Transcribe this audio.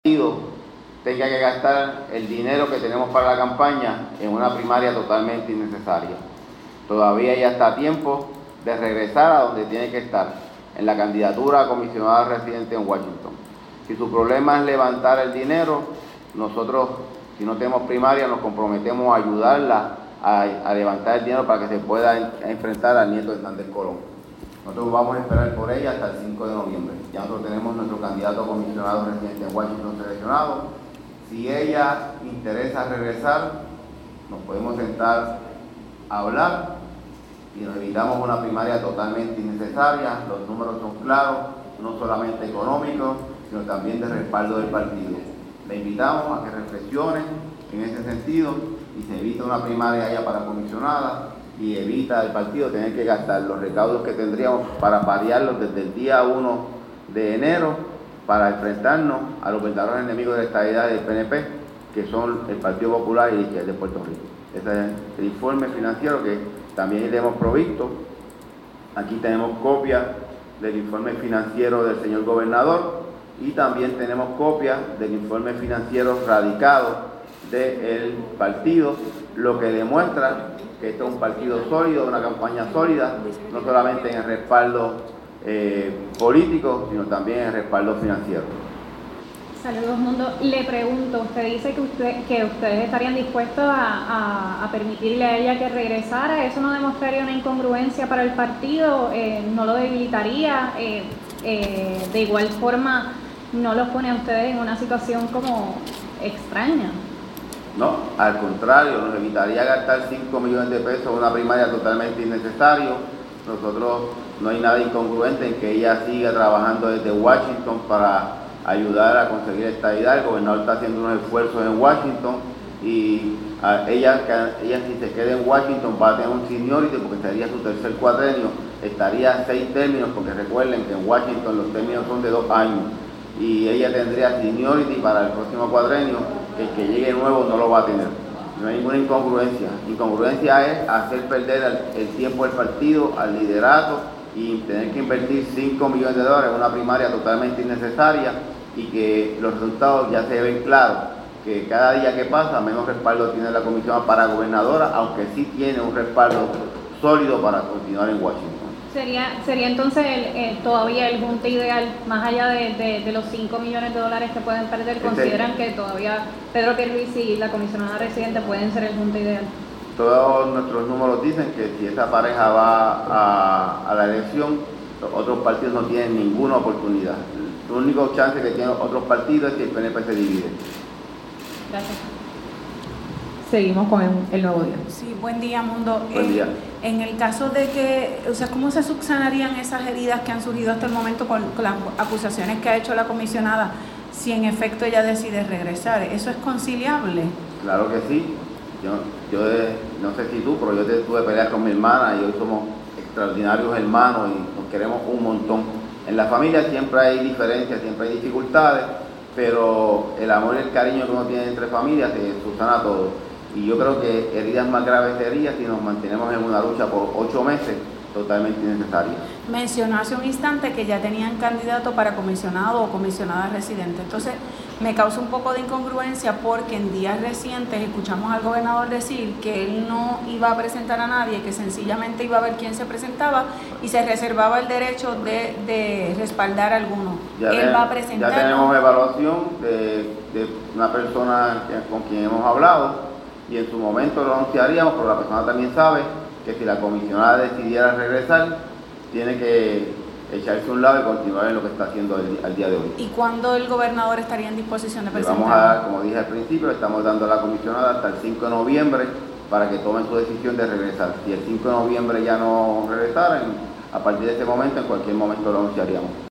tenga que gastar el dinero que tenemos para la campaña en una primaria totalmente innecesaria. Todavía ya está a tiempo de regresar a donde tiene que estar, en la candidatura a comisionada residente en Washington. Si su problema es levantar el dinero, nosotros, si no tenemos primaria, nos comprometemos a ayudarla a levantar el dinero para que se pueda enfrentar al nieto de Hernández Colón. Nosotros vamos a esperar por ella hasta el 5 de noviembre. Ya nosotros tenemos nuestro candidato a comisionado residente en Washington seleccionado. Si ella interesa regresar, nos podemos sentar a hablar y nos evitamos una primaria totalmente innecesaria. Los números son claros, no solamente económicos, sino también de respaldo del partido. Le invitamos a que reflexione en ese sentido y se evita una primaria allá para comisionada y evita el partido tener que gastar los recaudos que tendríamos para paliarlos desde el día 1 de enero para enfrentarnos a los verdaderos enemigos de la estabilidad del PNP, que son el Partido Popular y la Izquierda de Puerto Rico. Este es el informe financiero que también le hemos provisto. Aquí tenemos copia del informe financiero del señor gobernador y también tenemos copia del informe financiero radicado del partido, lo que demuestra que esto es un partido sólido, una campaña sólida, no solamente en el respaldo político, sino también en el respaldo financiero. Saludos, Mundo. Le pregunto, usted dice que ustedes estarían dispuestos a permitirle a ella que regresara. ¿Eso no demostraría una incongruencia para el partido? ¿No lo debilitaría? De igual forma, ¿no los pone a ustedes en una situación como extraña? No, al contrario, nos evitaría gastar 5 millones de pesos en una primaria totalmente innecesario. Nosotros no hay nada incongruente en que ella siga trabajando desde Washington para ayudar a conseguir estabilidad. El gobernador está haciendo unos esfuerzos en Washington y ella si se queda en Washington va a tener un seniority porque sería su tercer cuatrenio, estaría 6 términos porque recuerden que en Washington los términos son de 2 años y ella tendría seniority para el próximo cuatrenio. El que llegue nuevo no lo va a tener. No hay ninguna incongruencia. Incongruencia es hacer perder el tiempo del partido, al liderato y tener que invertir 5 millones de dólares en una primaria totalmente innecesaria y que los resultados ya se ven claros, que cada día que pasa menos respaldo tiene la comisión para gobernadora, aunque sí tiene un respaldo sólido para continuar en Washington. ¿Sería entonces todavía el junte ideal, más allá de los 5 millones de dólares que pueden perder? ¿Consideran que todavía Pedro Pierluisi y la comisionada residente pueden ser el junte ideal? Todos nuestros números dicen que si esa pareja va a la elección, los otros partidos no tienen ninguna oportunidad. El único chance que tienen otros partidos es que el PNP se divide. Gracias. Seguimos con el Nuevo Día. Sí, buen día, Mundo. Buen día. En el caso de que, ¿cómo se subsanarían esas heridas que han surgido hasta el momento con las acusaciones que ha hecho la comisionada si en efecto ella decide regresar? ¿Eso es conciliable? Claro que sí. Yo no sé si tú, pero yo tuve peleas con mi hermana y hoy somos extraordinarios hermanos y nos queremos un montón. En la familia siempre hay diferencias, siempre hay dificultades, pero el amor y el cariño que uno tiene entre familias se subsana todo. Y yo creo que heridas más graves serían si nos mantenemos en una lucha por 8 meses totalmente innecesaria. Mencionó hace un instante que ya tenían candidato para comisionado o comisionada residente. Entonces, me causa un poco de incongruencia porque en días recientes escuchamos al gobernador decir que él no iba a presentar a nadie, que sencillamente iba a ver quién se presentaba y se reservaba el derecho de respaldar a alguno. Él va a presentar. Ya tenemos evaluación de una persona con quien hemos hablado y en su momento lo anunciaríamos, pero la persona también sabe que si la comisionada decidiera regresar, tiene que echarse a un lado y continuar en lo que está haciendo al día de hoy. ¿Y cuándo el gobernador estaría en disposición de presentar? Vamos a dar, como dije al principio, estamos dando a la comisionada hasta el 5 de noviembre para que tomen su decisión de regresar. Si el 5 de noviembre ya no regresaran, a partir de ese momento, en cualquier momento lo anunciaríamos.